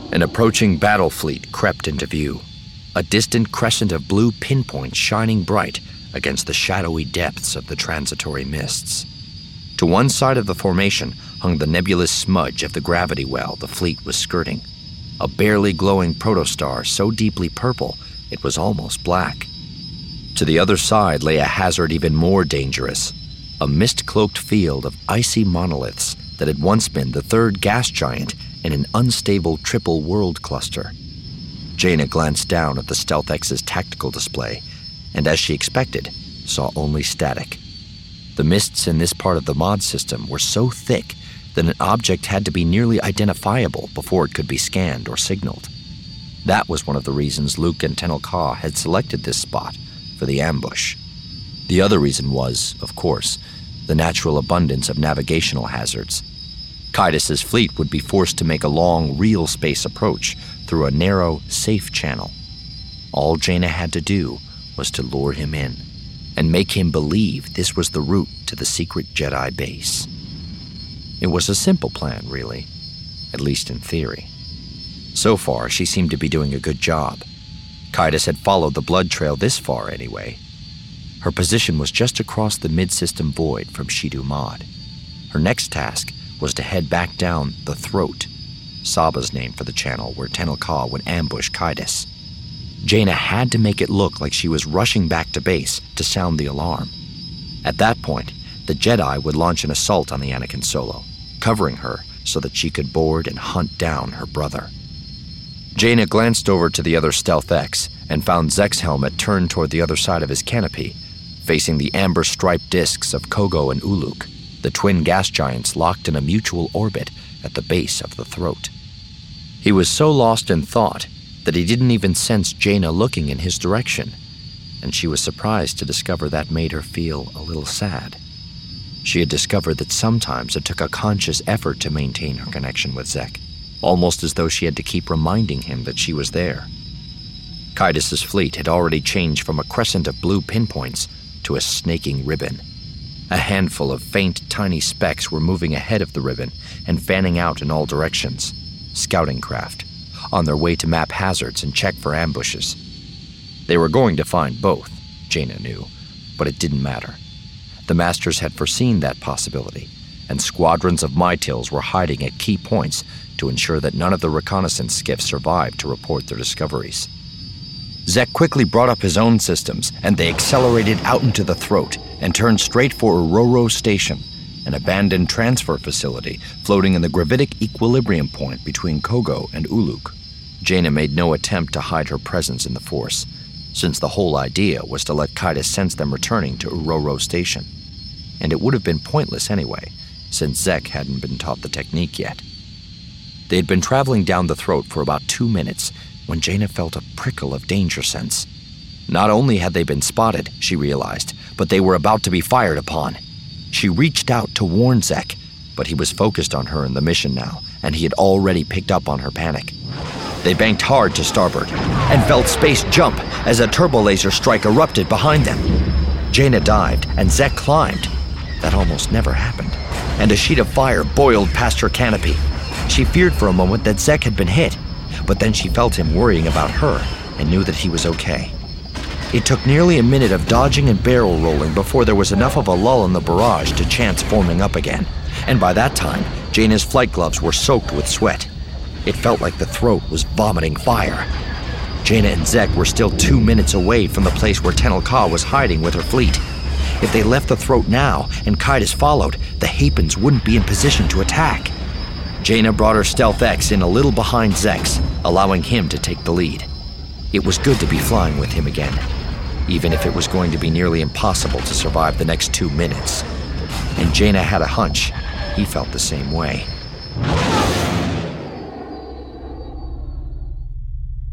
An approaching battle fleet crept into view, a distant crescent of blue pinpoints shining bright against the shadowy depths of the transitory mists. To one side of the formation hung the nebulous smudge of the gravity well the fleet was skirting, a barely glowing protostar so deeply purple it was almost black. To the other side lay a hazard even more dangerous, a mist-cloaked field of icy monoliths that had once been the third gas giant in an unstable triple world cluster. Jaina glanced down at the Stealth X's tactical display, and as she expected, saw only static. The mists in this part of the mod system were so thick that an object had to be nearly identifiable before it could be scanned or signaled. That was one of the reasons Luke and Tenel Ka had selected this spot for the ambush. The other reason was, of course, the natural abundance of navigational hazards. Kaitis' fleet would be forced to make a long, real space approach through a narrow, safe channel. All Jaina had to do was to lure him in and make him believe this was the route to the secret Jedi base. It was a simple plan, really, at least in theory. So far, she seemed to be doing a good job. Kaitis had followed the blood trail this far anyway. Her position was just across the mid-system void from Shidu Mod. Her next task was to head back down the Throat, Saba's name for the channel where Tenel Ka would ambush Kaitis. Jaina had to make it look like she was rushing back to base to sound the alarm. At that point, the Jedi would launch an assault on the Anakin Solo, covering her so that she could board and hunt down her brother. Jaina glanced over to the other Stealth X and found Zek's helmet turned toward the other side of his canopy, facing the amber-striped discs of Kogo and Uluk, the twin gas giants locked in a mutual orbit at the base of the Throat. He was so lost in thought that he didn't even sense Jaina looking in his direction, and she was surprised to discover that made her feel a little sad. She had discovered that sometimes it took a conscious effort to maintain her connection with Zek, almost as though she had to keep reminding him that she was there. Kaitis' fleet had already changed from a crescent of blue pinpoints to a snaking ribbon. A handful of faint, tiny specks were moving ahead of the ribbon and fanning out in all directions, scouting craft, on their way to map hazards and check for ambushes. They were going to find both, Jaina knew, but it didn't matter. The Masters had foreseen that possibility, and squadrons of Mytils were hiding at key points to ensure that none of the reconnaissance skiffs survived to report their discoveries. Zek quickly brought up his own systems, and they accelerated out into the Throat and turned straight for Uroro Station, an abandoned transfer facility floating in the gravitic equilibrium point between Kogo and Uluk. Jaina made no attempt to hide her presence in the Force, since the whole idea was to let Kaitis sense them returning to Uroro Station. And it would have been pointless anyway, since Zek hadn't been taught the technique yet. They had been traveling down the Throat for about 2 minutes when Jaina felt a prickle of danger sense. Not only had they been spotted, she realized, but they were about to be fired upon. She reached out to warn Zek, but he was focused on her and the mission now, and he had already picked up on her panic. They banked hard to starboard and felt space jump as a turbo laser strike erupted behind them. Jaina dived and Zek climbed. That almost never happened, and a sheet of fire boiled past her canopy. She feared for a moment that Zek had been hit, but then she felt him worrying about her and knew that he was okay. It took nearly a minute of dodging and barrel rolling before there was enough of a lull in the barrage to chance forming up again, and by that time, Jaina's flight gloves were soaked with sweat. It felt like the Throat was vomiting fire. Jaina and Zek were still 2 minutes away from the place where Tenel Ka was hiding with her fleet. If they left the Throat now and Kaitis followed, the Hapans wouldn't be in position to attack. Jaina brought her Stealth X in a little behind Zek's, allowing him to take the lead. It was good to be flying with him again, even if it was going to be nearly impossible to survive the next 2 minutes. And Jaina had a hunch he felt the same way.